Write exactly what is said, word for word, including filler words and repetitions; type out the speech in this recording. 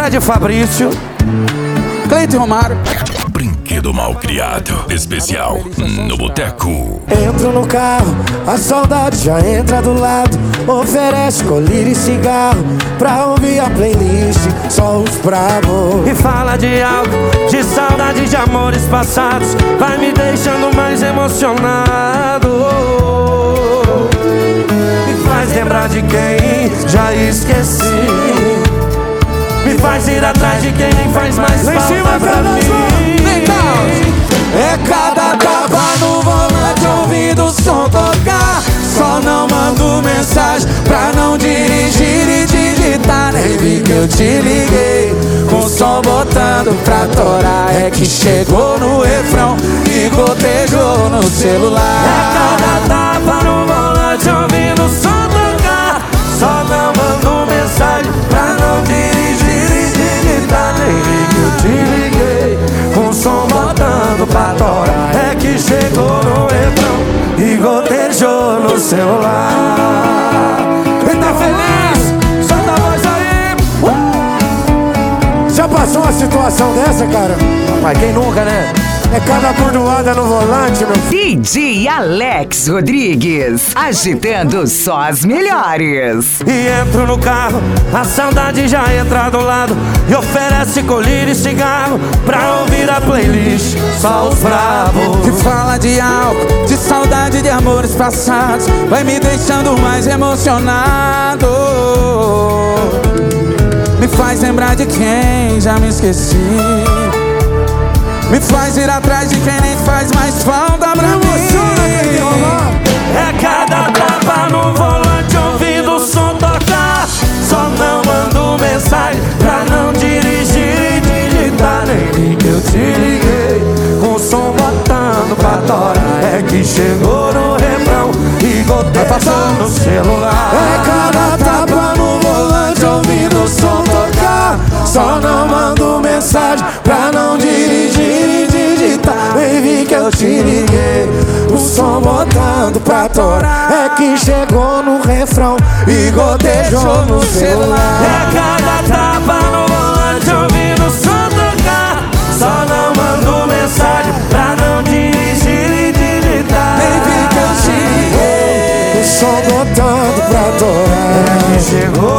Fred Fabrício, Cleiton Romário. Brinquedo mal criado, especial no Boteco. Entro no carro, a saudade já entra do lado. Oferece colírio e cigarro pra ouvir a playlist, só os bravos. E fala de algo, de saudade de amores passados, vai me deixando mais emocionado. Me faz lembrar de quem já esqueci, me faz ir atrás de quem nem faz mais falta pra mim. É cada tapa no volante, ouvindo o som tocar. Só não mando mensagem pra não dirigir e digitar. Nem vi que eu te liguei, com o som botando pra torar. É que chegou no refrão e gotejou no celular. É cada tapa no volante, ouvindo o som tocar. Só não mando mensagem pra não dirigir e digitar. Nem vi que eu te liguei, com o som botando pra torar. É que chegou no refrão e gotejou no celular. Quem tá feliz, solta a voz aí. uh! Já passou uma situação dessa, cara? Mas quem nunca, né? É cada bordoada no volante, meu filho. D J Alex Rodrigues, agitando só as melhores. E entro no carro, a saudade já entra do lado e oferece colírio e cigarro pra ouvir a playlist, só os bravos. Que fala de álcool, de saudade de amores passados, vai me deixando mais emocionado. Me faz lembrar de quem já me esqueci, me faz ir atrás de quem nem faz mais falta pra mim. É cada tapa no volante, ouvindo o som tocar. Só não mando mensagem pra não dirigir e digitar. Nem vi que eu te liguei, com o som botando pra torar. É que chegou no refrão e gotejou no celular. É cada tapa no volante, ouvindo o som tocar. Só não mando mensagem pra não dirigir e digitar. Nem vi que eu te liguei, o som botando pra torar. É que chegou no refrão e gotejou no celular. É cada tapa no volante, ouvindo o som tocar. Só não mando mensagem pra não dirigir e digitar. Nem vi que eu te liguei, o som botando pra torar. É que chegou